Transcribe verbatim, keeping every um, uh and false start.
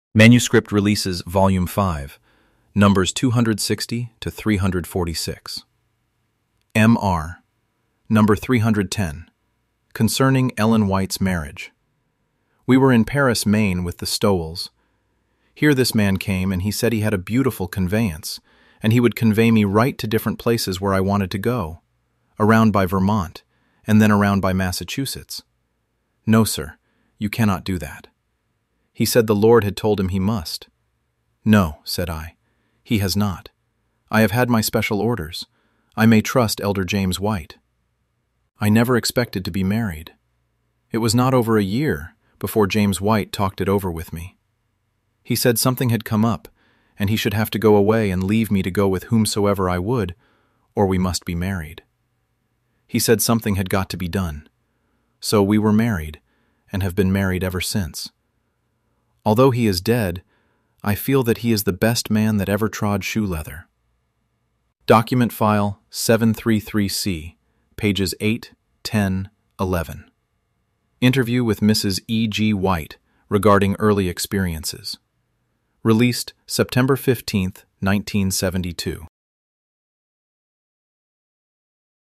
Manuscript Releases, Volume five, numbers two hundred sixty to three hundred forty-six. M R, number three hundred ten, concerning Ellen White's marriage. We were in Paris, Maine, with the Stowells. Here this man came, and he said he had a beautiful conveyance, and he would convey me right to different places where I wanted to go, around by Vermont, and then around by Massachusetts. No, sir, you cannot do that. He said the Lord had told him he must. No, said I, he has not. I have had my special orders. I may trust Elder James White. I never expected to be married. It was not over a year before James White talked it over with me. He said something had come up, and he should have to go away and leave me to go with whomsoever I would, or we must be married. He said something had got to be done. So we were married, and have been married ever since. Although he is dead, I feel that he is the best man that ever trod shoe leather. Document File seven thirty-three C, pages eight, ten, eleven. Interview with Missus E G White regarding early experiences. Released September fifteenth, nineteen seventy-two.